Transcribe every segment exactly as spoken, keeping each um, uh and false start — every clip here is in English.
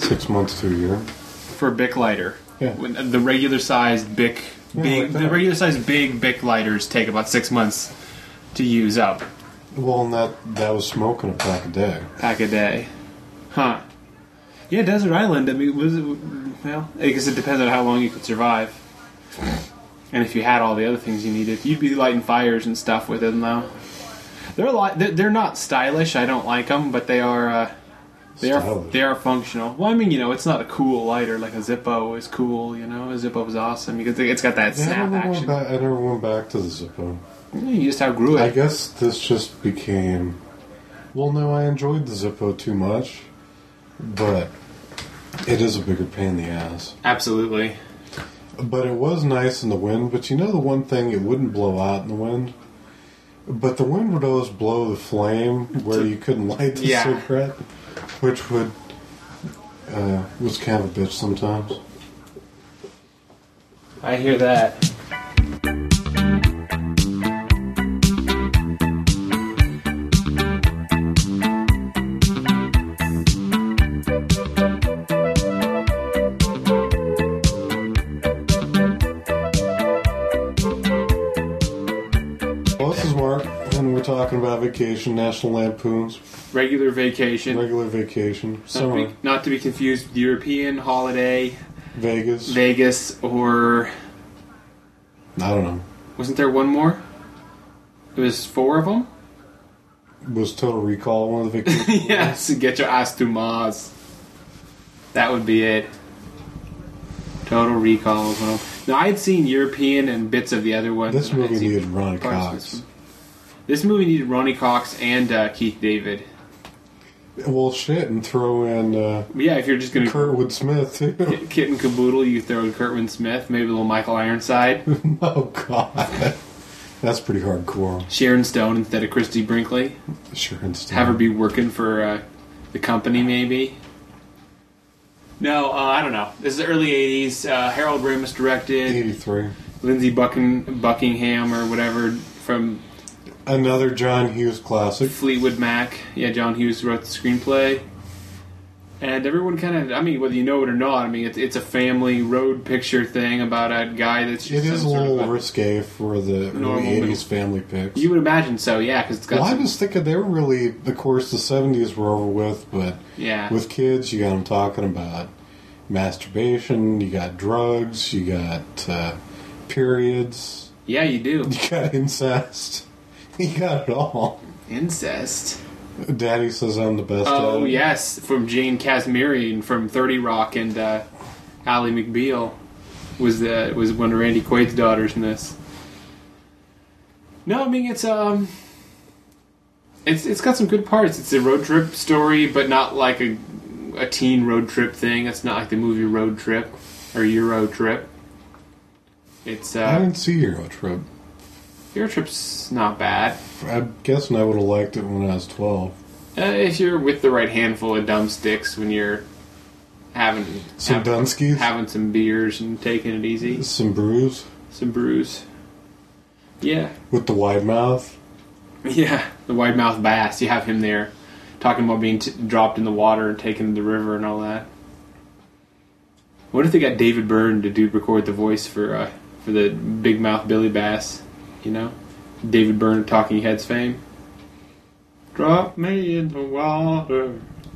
six months to a year. For a Bic lighter. Yeah. When the regular sized Bic, Yeah, big, like the that. regular sized big Bic lighters take about six months to use up. Well, and that, that was smoking a pack a day. Pack a day. Huh. Yeah, Desert Island, I mean, was it, well, I guess it depends on how long you could survive. And if you had all the other things you needed, you'd be lighting fires and stuff with it now. They're a lot, they're, they're not stylish, I don't like them, but they are, uh, they are, Stylish. they are functional. Well, I mean, you know, it's not a cool lighter like a Zippo is cool, you know, a Zippo is awesome because it's got that Yeah, I, snap never went action. back, I never went back to the Zippo. You just outgrew I it. guess this just became... Well, no, I enjoyed the Zippo too much, but it is a bigger pain in the ass. Absolutely. But it was nice in the wind, but you know the one thing, it wouldn't blow out in the wind? But the wind would always blow the flame where you couldn't light the Yeah. cigarette, which would... Uh, was kind of a bitch sometimes. I hear that. Well, this is Mark, and we're talking about vacation, National Lampoons, Regular vacation. regular vacation, Not to, summer, be, not to be confused with European holiday, Vegas. Vegas, or I don't know. wasn't there one more? There was four of them. Was Total Recall one of the vacation? Yes, get your ass to Mars. That would be it. Total Recall was one of them. Now I had seen European and bits of the other ones. This and I had movie seen needed Ronnie parts of Cox. This, one. This movie needed Ronnie Cox and uh, Keith David. Well, shit, and throw in uh, Yeah, if you're just gonna Kurtwood Smith too. Kit, Kit and Caboodle, you throw in Kurtwood Smith, maybe a little Michael Ironside, Oh God, that's pretty hardcore. Sharon Stone instead of Christy Brinkley. Sure, instead. Have her be working for uh, the company, maybe. No, uh, I don't know. This is the early eighties. Uh, Harold Ramis directed. eighty-three. Lindsey Bucking, Buckingham or whatever from Another John Hughes classic. Fleetwood Mac. Yeah, John Hughes wrote the screenplay. And everyone kind of, I mean, whether you know it or not, I mean, it's, it's a family road picture thing about a guy that's just It is a some sort little of a- risque for the normal early eighties middle- family pics. You would imagine so, yeah, because it's got Well, I some, was thinking they were really, of course, the seventies were over with, but yeah. with kids, you got them talking about masturbation, you got drugs, you got uh, periods, Yeah, you do. you got incest, you got it all. Incest. Daddy says I'm the best Oh, at it. yes, from Jane Casimirian from thirty Rock and uh, Ally McBeal was the was one of Randy Quaid's daughters in this. No, I mean it's um, it's it's got some good parts. It's a road trip story, but not like a a teen road trip thing. It's not like the movie Road Trip or Euro Trip. It's I uh, didn't see Euro Trip. Euro Trip's not bad. I'm guessing I would have liked it when I was twelve. Uh, if you're with the right handful of dumb sticks when you're having Some having, Dunskies? having some beers and taking it easy, Some brews some brews. Yeah, with the wide mouth. yeah. The wide mouth bass. You have him there talking about being t- dropped in the water and taken to the river and all that. What if they got David Byrne to do record the voice for uh, for the big mouth Billy Bass? You know, David Byrne of Talking Heads fame. Drop me in the water.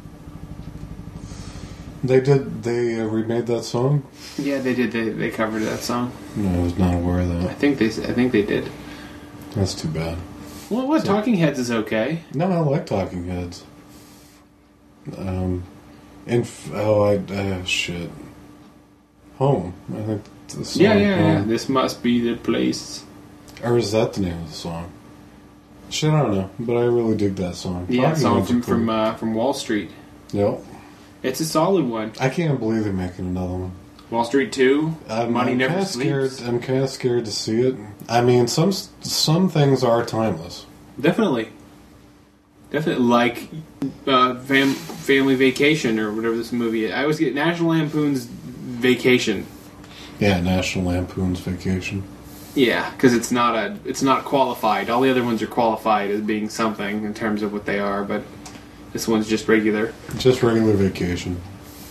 They did. They uh, remade that song. Yeah, they did. They they covered that song. No, I was not aware of I that. think they. I think they did. That's too bad. Well, what Talking Heads is okay. No, I like Talking Heads. Um, and f- oh, I uh, shit. Home. I think the song. Yeah, yeah, yeah. Home. This must be the place. Or is that the name of the song? Shit, I don't know, but I really dig that song. Yeah, Talking song Heads from are cool. from uh, from Wall Street. Yep. It's a solid one. I can't believe they're making another one. Wall Street Two. I'm, Money I'm never kinda sleeps. Scared, I'm kind of scared to see it. I mean, some some things are timeless. Definitely. Definitely, like uh, fam- Family Vacation or whatever this movie is. I always get National Lampoon's Vacation. Yeah, National Lampoon's Vacation. Yeah, because it's not a, it's not qualified. All the other ones are qualified as being something in terms of what they are, but this one's just regular. Just regular vacation.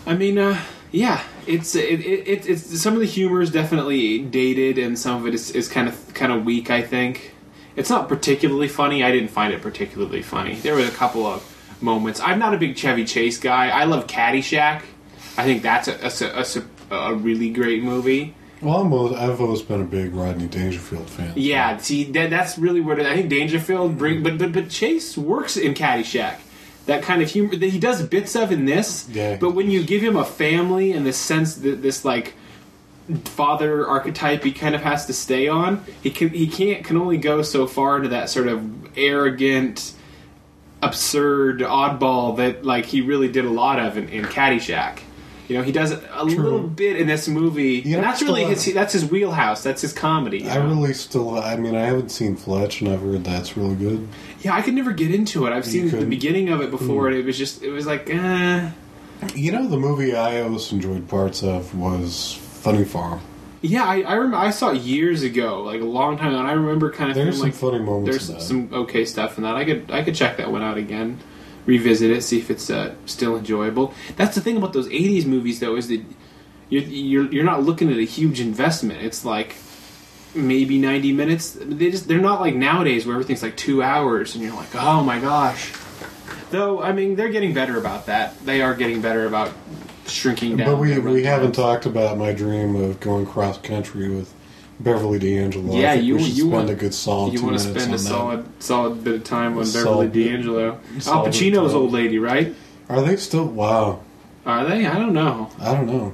I mean, uh, yeah, it's it, it, it it's some of the humor is definitely dated, and some of it is, is kind of kind of weak. I think it's not particularly funny. I didn't find it particularly funny. There were a couple of moments. I'm not a big Chevy Chase guy. I love Caddyshack. I think that's a a, a, a really great movie. Well, I'm, always- I've always been a big Rodney Dangerfield fan. Yeah, see, that, that's really where I think Dangerfield bring, but but but Chase works in Caddyshack. That kind of humor that he does bits of in this, Yeah. but when you give him a family and this sense that this like father archetype he kind of has to stay on, he can he can't can only go so far into that sort of arrogant, absurd oddball that like he really did a lot of in, in Caddyshack. You know, he does a True. little bit in this movie, You and know, that's really still- his that's his wheelhouse. That's his comedy. you I know? really still, I mean, I haven't seen Fletch, and I've heard that's really good. Yeah, I could never get into it. I've You seen the couldn't? beginning of it before, and it was just, it was like, eh. You know, the movie I always enjoyed parts of was Funny Farm. Yeah, I I, remember, I saw it years ago, like a long time ago, and I remember kind of There's feeling some like funny moments there's in that. some okay stuff in that. I could I could check that one out again, revisit it, see if it's uh, still enjoyable. That's the thing about those eighties movies, though, is that you're you're, you're not looking at a huge investment. It's like maybe ninety minutes. They just they're not like nowadays where everything's like two hours, and you're like, oh my gosh. Though I mean, they're getting better about that. They are getting better about shrinking down. But we their we runtimes. haven't talked about my dream of going cross country with Beverly D'Angelo. Yeah, I think you we should you spend want a good solid You two want to minutes spend a on that. solid solid bit of time on Beverly Solid- D'Angelo. Al solid Pacino's time. old lady, right? Are they still? Wow, Are they? I don't know. I don't know.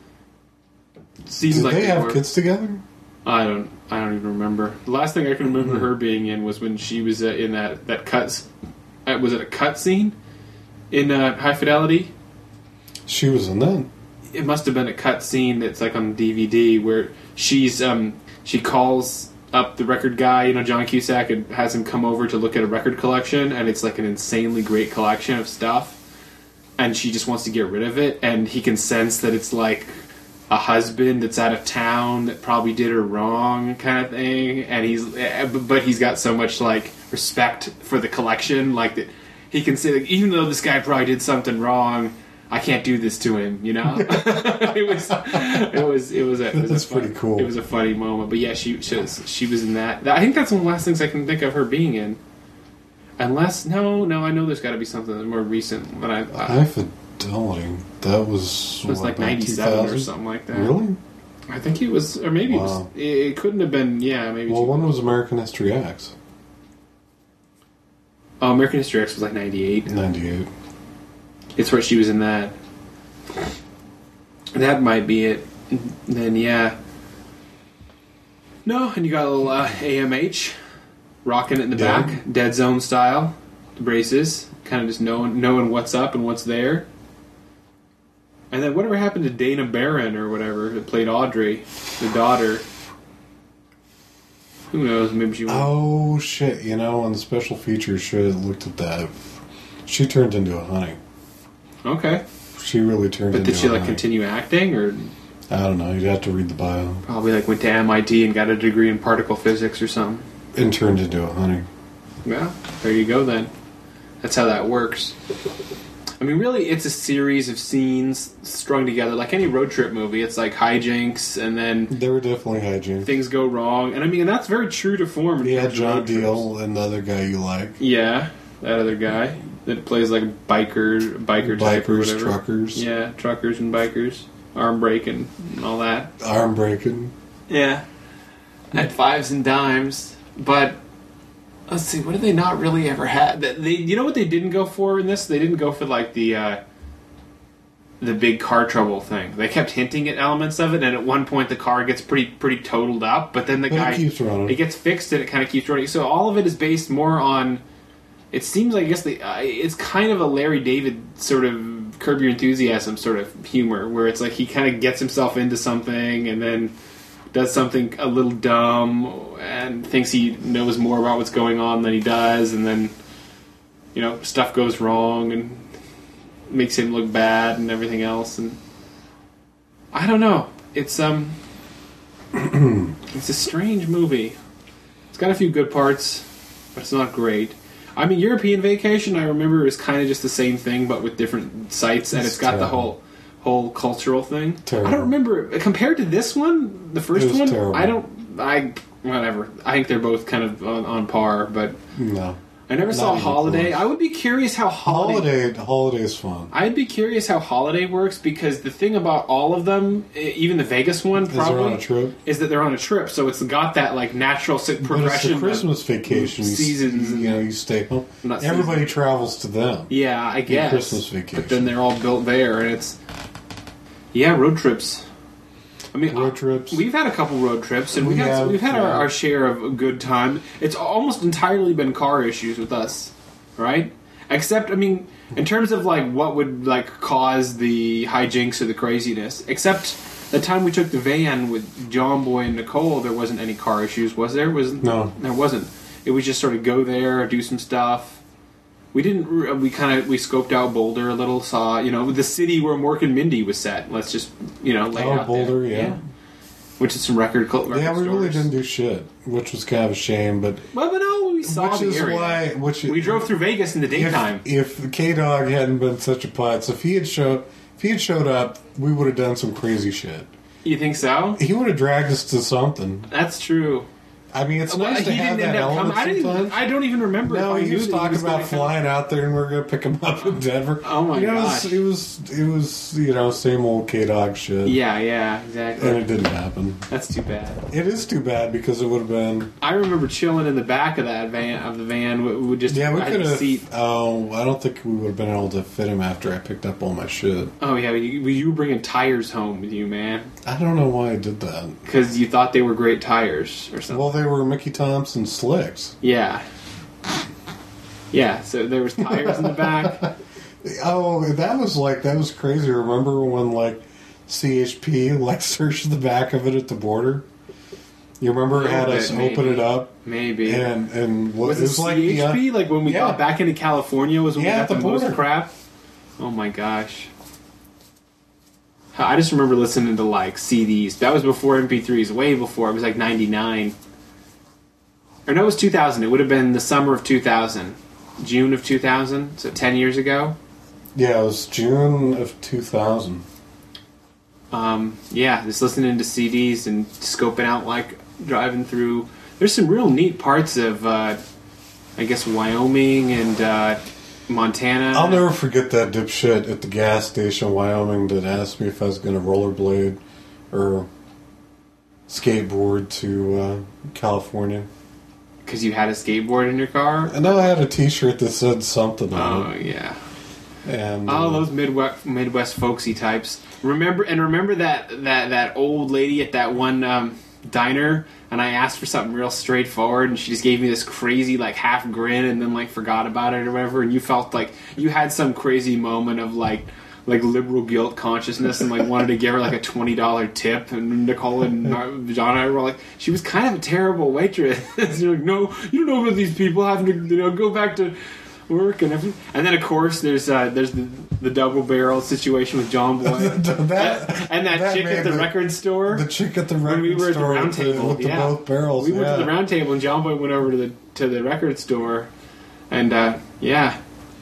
Seems Did like they have were. kids together? I don't. I don't even remember. The last thing I can remember Mm-hmm. her being in was when she was uh, in that that cuts. Uh, was it a cut scene in uh, High Fidelity? She was in that. It must have been a cut scene that's like on D V D where she's um she calls up the record guy, you know, John Cusack, and has him come over to look at a record collection, and it's like an insanely great collection of stuff, and she just wants to get rid of it, and he can sense that it's like a husband that's out of town that probably did her wrong kind of thing, and he's eh, but he's got so much like respect for the collection, like that he can say, like, even though this guy probably did something wrong, I can't do this to him, you know. it was, it was, it was a. It was That's a fun, pretty cool. It was a funny moment, but yeah, she, she was, she was in that. I think that's one of the last things I can think of her being in. Unless, no, no, I know there's got to be something more recent. But I, I High Fidelity. That was it was what, like about ninety-seven or two thousand? something like that. Really? I think it was, or maybe Wow. it, was, it, it couldn't have been. Yeah, maybe. Well, two- when was American History X? oh, American History X was like ninety-eight. ninety-eight. It's where she was in that. That might be it. Then yeah. No, and you got a little uh, A M H rocking it in the Yeah. back, Dead Zone style, the braces, kind of just knowing knowing what's up and what's there. And then whatever happened to Dana Barron or whatever that played Audrey, the daughter? Who knows? Maybe she. Went. Oh shit! You know, on the special features, should have looked at that. She turned into a honey. Okay, She really turned but into did she a like honey. continue acting or? I don't know. You'd have to read the bio. Probably like went to M I T and got a degree in particle physics or something. And turned into a honey. Well, there you go then. That's how that works. I mean, really, it's a series of scenes strung together. Like any road trip movie, it's like hijinks and then They were definitely hijinks. things go wrong. And I mean, and that's very true to form. in He had terms of John road trips. Deal and the other guy you like. Yeah, that other guy that plays like a biker, biker type or Bikers, whatever. truckers, Yeah, truckers and bikers. Arm breaking and all that. arm breaking. Yeah. At fives and dimes. But let's see, what did they not really ever have? They, they, you know what they didn't go for in this? They didn't go for like the uh, the big car trouble thing. They kept hinting at elements of it, and at one point the car gets pretty pretty totaled up. But then the But it guy keeps running. it gets fixed, and it kind of keeps running. So all of it is based more on. It seems like I guess the uh, it's kind of a Larry David sort of Curb Your Enthusiasm sort of humor, where it's like he kind of gets himself into something and then does something a little dumb and thinks he knows more about what's going on than he does, and then you know stuff goes wrong and makes him look bad and everything else. And I don't know. It's um, it's a strange movie. It's got a few good parts, but it's not great. I mean, European Vacation, I remember, is kind of just the same thing, but with different sites, and It's it's got the terrible. whole whole cultural thing. Terrible. I don't remember compared to this one, the first It was one. terrible. I don't. I whatever. I think they're both kind of on, on par, but No. I never Not saw even Holiday. close. I would be curious how Holiday. Holiday, Holiday's fun. I'd be curious how Holiday works because the thing about all of them, e- even the Vegas one, Is probably they're on a trip? is that they're on a trip. So it's got that like natural si- But it's progression. the of Christmas vacation. You s- seasons You, and- know, you stay home. Not Everybody travels to them. Yeah, I guess. Christmas vacation. But then they're all built there, and it's yeah, road trips. I mean, Road trips. We've had a couple road trips, and We we've had have, we've had our, yeah. our share of good time. It's almost entirely been car issues with us, right? Except, I mean, in terms of like what would like cause the hijinks or the craziness. Except the time we took the van with John Boy and Nicole, there wasn't any car issues, was there? Was No. there wasn't. It was just sort of go there, do some stuff. We didn't. re- We kind of we scoped out Boulder a little. Saw you know the city where Mork and Mindy was set. Let's just you know lay it Oh, out Boulder, there. yeah. Which is some record. cl- record Yeah, we really stores. didn't do shit, which was kind of a shame. But Well, but no, we saw which the is area. why, which We drove through Vegas in the daytime. If, if K Dog hadn't been such a putz, if he had showed, if he had showed up, we would have done some crazy shit. You think so? He would have dragged us to something. That's true. I mean, it's Well, nice to he have didn't that end up element coming. I didn't. sometimes. I don't even remember. No, if I he knew was that talking was about gonna come. flying out there and we are going to pick him up in Denver. Oh my you know, gosh. It was, it was, it was, you know, same old K Dog shit. Yeah, yeah, And exactly. it didn't happen. That's too bad. It is too bad because it would have been. I remember chilling in the back of that van of the van. We, we just Yeah, we I had could a have. seat. Oh, I don't think we would have been able to fit him after I picked up all my shit. Oh yeah, you, you were bringing tires home with you, man, I don't know why I did that. because you thought they were great tires or something. Well, they were Mickey Thompson slicks. Yeah. Yeah, so there was tires in the back. Oh, that was like that was crazy. Remember when like C H P like searched the back of it at the border? You remember it had Little us bit, open maybe. it up Maybe. and and what was it it was like the, uh, C H P? Like when we yeah. got back into California was when Yeah, we at got the the most border. crap? Oh my gosh. I just remember listening to like C Ds. That was before M P threes, way before. It was like ninety-nine. Or no, it was two thousand. It would have been the summer of two thousand. June of two thousand, so ten years ago. Yeah, it was June of two thousand. Um, yeah, just listening to C Ds and scoping out, like, driving through. There's some real neat parts of, uh, I guess, Wyoming and uh, Montana. I'll never forget that dipshit at the gas station in Wyoming that asked me if I was going to rollerblade or skateboard to uh, California. Because you had a skateboard in your car? And I had a T-shirt that said something Oh, on it. yeah. And All uh, those Midwest, Midwest folksy types. Remember and remember that, that, that old lady at that one um, diner, and I asked for something real straightforward, and she just gave me this crazy like half grin, and then like forgot about it or whatever. And you felt like you had some crazy moment of like like liberal guilt consciousness, and like wanted to give her like a twenty dollar tip. And Nicole and John and I were like, she was kind of a terrible waitress. You're like, no, you don't know about these people having to you know go back to work and everything. And then of course there's uh, there's the, the double barrel situation with John Boy that, and that, that chick at made the, the- record store. the chick at the when record we were at the store round with, the, table, with the yeah. both barrels. We went yeah. to the round table and John Boy went over to the to the record store, and uh, yeah.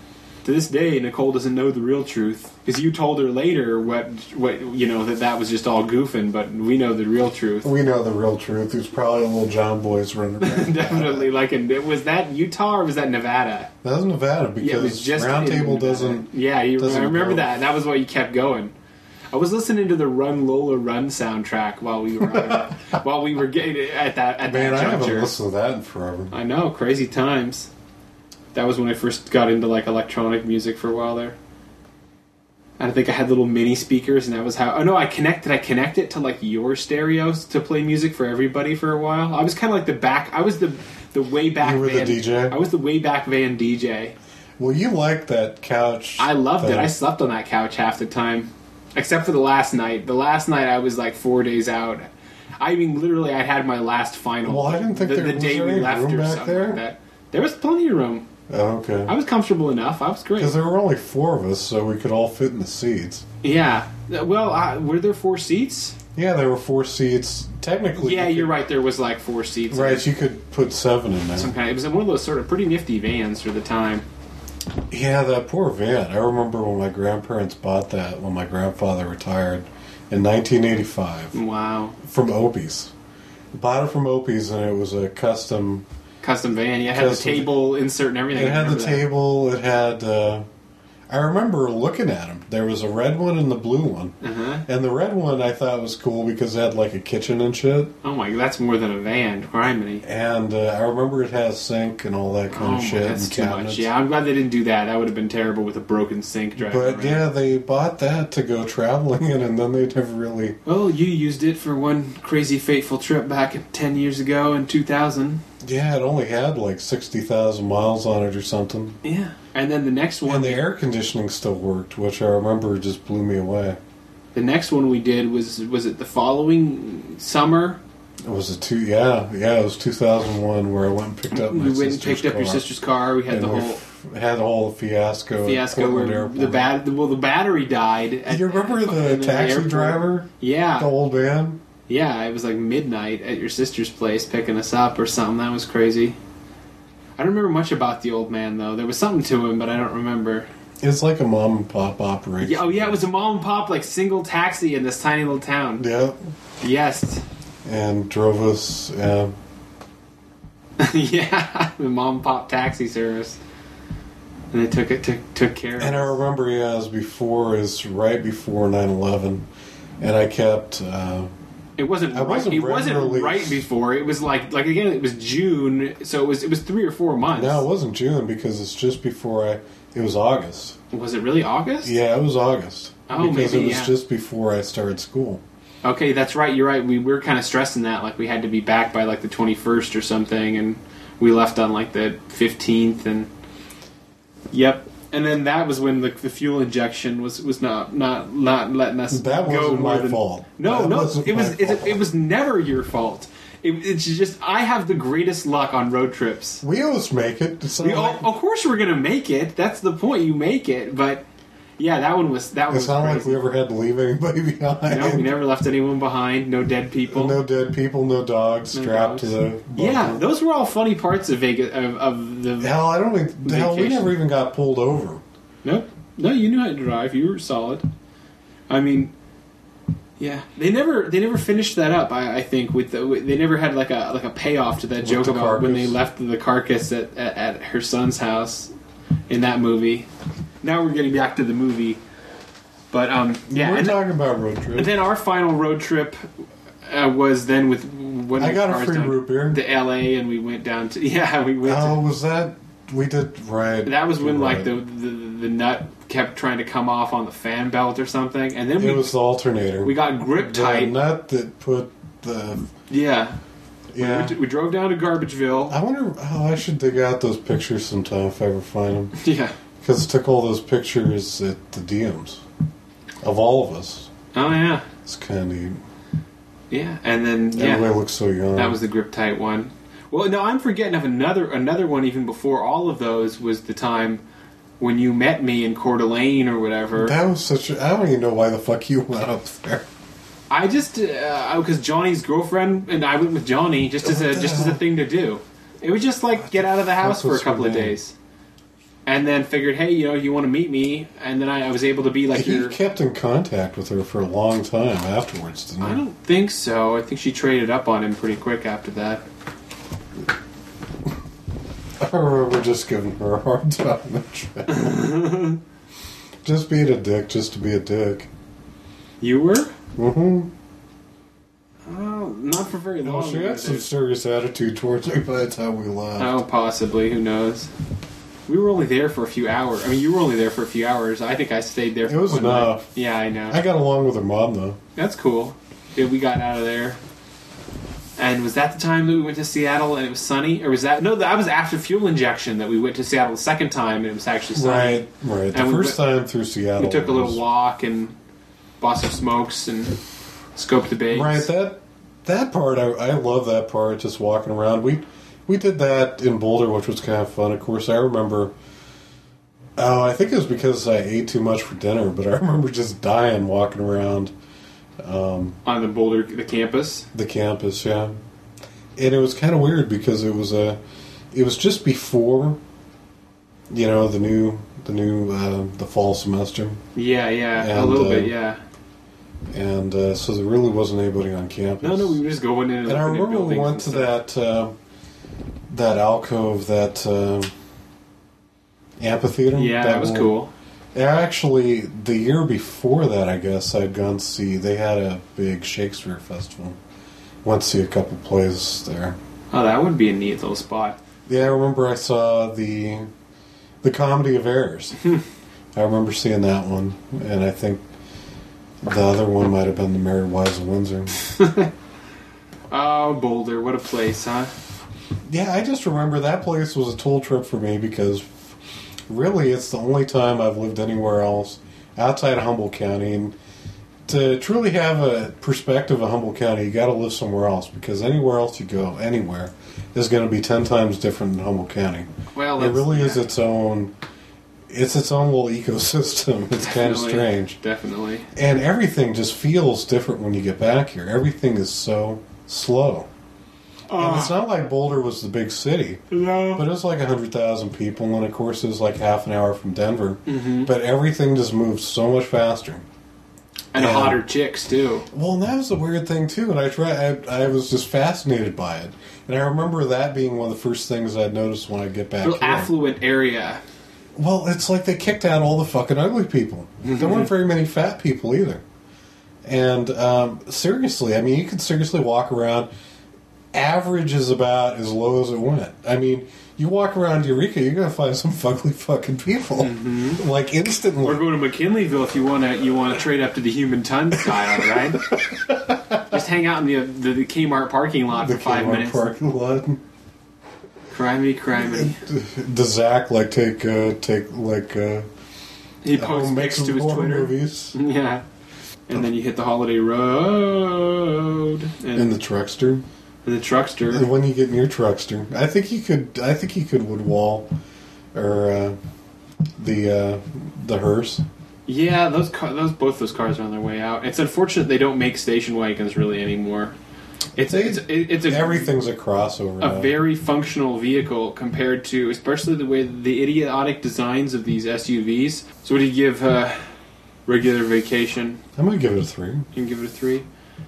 To this day, Nicole doesn't know the real truth because you told her later what what you know that that was just all goofing, but we know the real truth. We know the real truth. There's probably a little John Boys running around. Definitely, like, in, was that Utah or was that Nevada? That was Nevada because Yeah, it was just Round in Table Nevada. doesn't. Yeah, you, doesn't I remember go. that. That was why you kept going. I was listening to the Run Lola Run soundtrack while we were uh, while we were getting at that at Man, that I haven't juncture. listened to that in forever. I know, crazy times. That was when I first got into like electronic music for a while there. And I think I had little mini speakers, and that was how. Oh no, I connected. I connected to like your stereos to play music for everybody for a while. I was kind of like the back. I was the the way back. You were the van, D J? I was the way back van D J. Well, you like that couch. I loved thing. it. I slept on that couch half the time, except for the last night. The last night I was like four days out. I mean, literally, I had my last final. Well, I didn't think the, there the was day there we any left room or back something there? like that. There was plenty of room. Oh, okay. I was comfortable enough. I was great. Because there were only four of us, so we could all fit in the seats. Yeah. Well, uh, were there four seats? Yeah, there were four seats. Technically, Yeah, you you're could- right. There was like four seats. Right, you could put seven in there. Some kind. Of, it was one of those sort of pretty nifty vans for the time. Yeah, that poor van. I remember when my grandparents bought that when my grandfather retired in nineteen eighty-five Wow. from Opie's. Bought it from Opie's, and it was a custom... Custom van. Yeah, it had Custom- the table insert and everything. It I had the remember that. table, it had... Uh, I remember looking at them. There was a red one and the blue one. Uh-huh. And the red one I thought was cool because it had like a kitchen and shit. Oh my, that's more than a van. Criminy. And uh, I remember it has sink and all that kind Oh of my, shit. that's and too cabinets. much. Yeah, I'm glad they didn't do that. That would have been terrible with a broken sink driving But around. yeah, they bought that to go traveling in, and then they never really... Well, you used it for one crazy fateful trip back ten years ago in two thousand. Yeah, it only had like sixty thousand miles on it or something. Yeah. And then the next one... And the air conditioning still worked, which I remember just blew me away. The next one we did was, was it the following summer? It was a two... Yeah, yeah, it was two thousand one where I went and picked up my We went and sister's picked up your car. sister's car. We had And the we whole f- had the whole fiasco, fiasco at Portland where Airport. the, bat- well, the battery died. At, You remember the in taxi airport. driver? Yeah. The old man? Yeah, it was like midnight at your sister's place picking us up or something. That was crazy. I don't remember much about the old man, though. There was something to him, but I don't remember. It's like a mom and pop operation. Yeah, oh, yeah, it was a mom and pop, like, single taxi in this tiny little town. Yeah. Yes. And drove us... Uh, Yeah, the mom and pop taxi service. And they took it, took, took care of and I us. remember, yeah, it was before, it was right before nine eleven. And I kept... Uh, It wasn't I right. wasn't It wasn't regularly- right before. It was like like again. It was June, so it was it was three or four months. no, it wasn't June because it's just before I... It was August. Was it really August? Yeah, it was August. Oh, because maybe, it was yeah. just before I started school. Okay, that's right. You're right. We were kind of stressing that, like we had to be back by like the twenty-first or something, and we left on like the fifteenth. And yep. And then that was when the, the fuel injection was, was not, not not letting us That go wasn't more my than, fault. No, That no, wasn't it was my it, fault. it was never your fault. It, it's just I have the greatest luck on road trips. We always make it. It's not We, like, of course, we're gonna make it. That's the point. You make it, but yeah, that one was that one it's was not crazy. like we ever had to leave anybody behind. No, we never left anyone behind. No dead people. No dead people, no dogs No strapped dogs. to the bumper. Yeah, those were all funny parts of Vegas of, of the. Hell, I don't even... Hell, we Vacation. never even got pulled over. Nope. No, you knew how to drive. You were solid. I mean, yeah, they never they never finished that up. I, I think with the with, they never had like a like a payoff to that With joke the about when they carcass. left the carcass at, at at her son's house in that movie. Now we're getting back to the movie, but um yeah, We're and, talking about road and trip. then our final road trip uh, was then with when I we got a cars free down root beer. to L A and we went down to yeah we went. Oh, to, was that... We did... Right. that was when Right. like the, the the nut kept trying to come off on the fan belt or something, and then we It was the alternator. we got grip the tight. nut that put the... Yeah, we, Yeah. went to- we drove down to Garbageville. I wonder... Oh, I should dig out those pictures sometime if I ever find them. Yeah. Because it took all those pictures at the D Ms. Of all of us. Oh yeah. It's kind of neat. Yeah, and then yeah, Everybody looks so young. that was the grip tight one. Well, no, I'm forgetting of another another one even before all of those was the time when you met me in Coeur d'Alene or whatever. That was such a... I don't even know why the fuck you went up there. I just because Johnny's girlfriend and I went with Johnny just as a What the just as a hell? thing to do. It was just like get out of the house What for a was her couple of name? days, and then figured, hey, you know, you want to meet me, and then I, I was able to be like You your. kept in contact with her for a long time afterwards, didn't you? I don't think so. I think she traded up on him pretty quick after that. I remember just giving her a hard time. and shit. Just being a dick, just to be a dick. You were? Mm-hmm. Oh, not for very long. Well, she had some serious attitude towards me by the time we left. Oh, possibly. Who knows? We were only there for a few hours. I mean, you were only there for a few hours. I think I stayed there for It was one enough. night. Yeah, I know. I got along with her mom, though. That's cool. Yeah, we got out of there. And was that the time that we went to Seattle and it was sunny? Or was that... No, that was after fuel injection that we went to Seattle the second time and it was actually sunny. Right, right. The And we first went- time through Seattle. We took a little was- walk and bought some smokes and scoped the bags. Right, that that part, I, I love that part, just walking around. We we did that in Boulder, which was kind of fun. Of course, I remember... Oh, I think it was because I ate too much for dinner, but I remember just dying walking around um, On the Boulder, the campus. the campus, yeah. And it was kind of weird because it was a, it was just before you know, the new the new uh, the fall semester, Yeah, yeah, a And, little uh, bit, yeah. and uh, so there really wasn't anybody on campus. No, no, we were just going in and, And I looking at remember we buildings went and to stuff. that uh, that alcove, that uh, amphitheater. Yeah, that was one- cool. Actually, the year before that, I guess I'd gone to see. They had a big Shakespeare festival. Went to see a couple plays there. Oh, that would be a neat little spot. Yeah, I remember I saw the the Comedy of Errors. I remember seeing that one, and I think the other one might have been the Merry Wives of Windsor. Oh, Boulder, what a place, huh? Yeah, I just remember that place was a total trip for me because really it's the only time I've lived anywhere else outside of Humboldt County. And to truly have a perspective of Humboldt County, you got to live somewhere else because anywhere else you go, anywhere, is going to be ten times different than Humboldt County. Well, It that's- really is yeah. its own. It's its own little ecosystem. It's kind of Definitely, strange. Definitely. And everything just feels different when you get back here. Everything is so slow. And it's not like Boulder was the big city, No. but it was like one hundred thousand people, and of course it was like half an hour from Denver. Mhm. But everything just moved so much faster. And Yeah. hotter chicks, too. Well, and that was the weird thing, too, and I, try, I, I was just fascinated by it. And I remember that being one of the first things I'd noticed when I get back Real here. affluent area. Well, it's like they kicked out all the fucking ugly people. There weren't very many fat people either. And um, seriously, I mean, you could seriously walk around. Average is about as low as it went. I mean, you walk around Eureka, you're gonna find some ugly fucking people, like instantly. Or go to McKinleyville if you want to. You want to trade up to the human ton style, right? Just hang out in the the, the Kmart parking lot the for five Kmart minutes. parking lot. Crimey, crimey. Does Zach like take uh, take like uh, He posts home pics mix to his horror Twitter. movies Yeah. And then you hit the holiday road and, in the truckster? and the truckster. And when you get in your truckster, I think you could. I think you could wood wall or uh, the uh, the hearse. Yeah, those car, those both those cars are on their way out. It's unfortunate they don't make station wagons really anymore. It's They- it's it's a Everything's a crossover. a now. very functional vehicle compared to, especially the way the idiotic designs of these S U Vs. So, what do you give uh, regular vacation? I'm gonna give it a three, You can give it a three.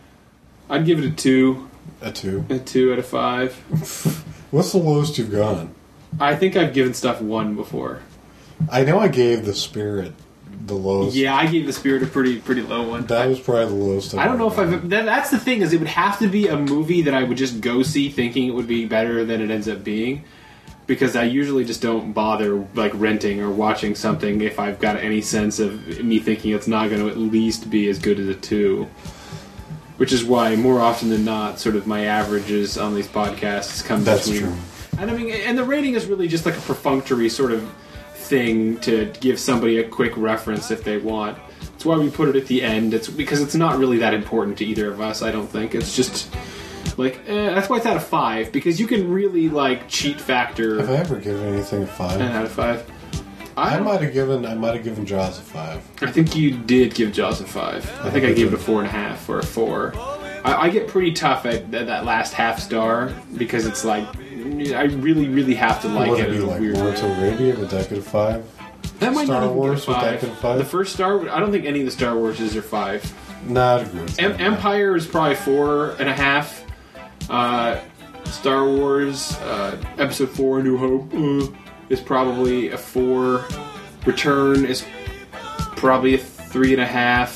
I'd give it a two, a two. a two out of five. What's the lowest you've gone? I think I've given stuff one before. I know I gave the Spirit the lowest. Yeah, I gave the Spirit a pretty pretty low one. That was probably the lowest. I don't know if ever I've. That, that's the thing is, it would have to be a movie that I would just go see, thinking it would be better than it ends up being, because I usually just don't bother like renting or watching something if I've got any sense of me thinking it's not going to at least be as good as a two. Which is why, more often than not, sort of my averages on these podcasts come That's between. true. And I mean, and the rating is really just like a perfunctory sort of thing to give somebody a quick reference if they want. That's why we put it at the end. It's because it's not really that important to either of us. I don't think it's just like eh, that's why it's out of five, because you can really like cheat factor Have I ever given anything a five? ten out of five. I I, might have given. I might have given Jaws a five. I think you did give Jaws a five. I think I gave it a four and a half or a four. I, I get pretty tough at, at that last half star because it's like I really, really have to like Would it it be in a like weird Lawrence way. of Arabia? Would that get a five? That might Star not even Wars, get a would that five. get a five? The first Star, I don't think any of the Star Warses are five. Nah, I'd agree with Em- that. Empire is probably four and a half. Uh, Star Wars, uh, Episode Four, A New Hope, uh, is probably a four. Return is probably a three and a half.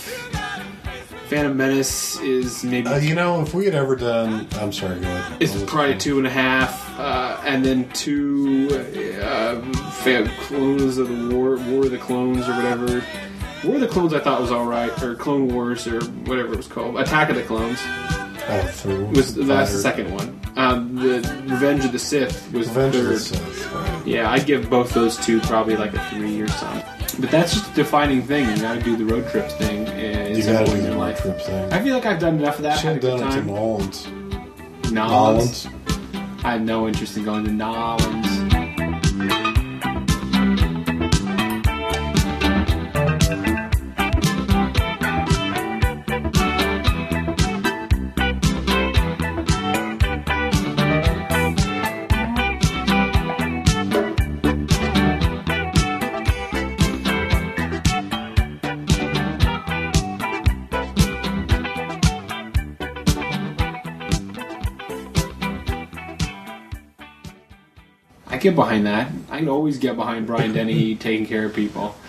Phantom Menace is maybe Uh, you know, if we had ever done, I'm sorry, go ahead. it's I'll listen. probably two and a half, uh, and then two uh, fa- Clones of the War, War of the Clones or whatever. War of the Clones I thought was all right, or Clone Wars or whatever it was called. Attack of the Clones Oh, through. was that's the Fired. second one. Um, the Revenge of the Sith was Revenge the of third. the Sith, right. Yeah, I'd give both those two probably like a three or something. But that's just a defining thing. You gotta do the road trips thing. uh, You It's gotta important do in the your road life. trip thing. I feel like I've done enough of that. Should Had have a good done it to time. Nolans. Nolans. Nolans. I had no interest in going to Nolans. I get behind that. I can always get behind Brian Denny taking care of people.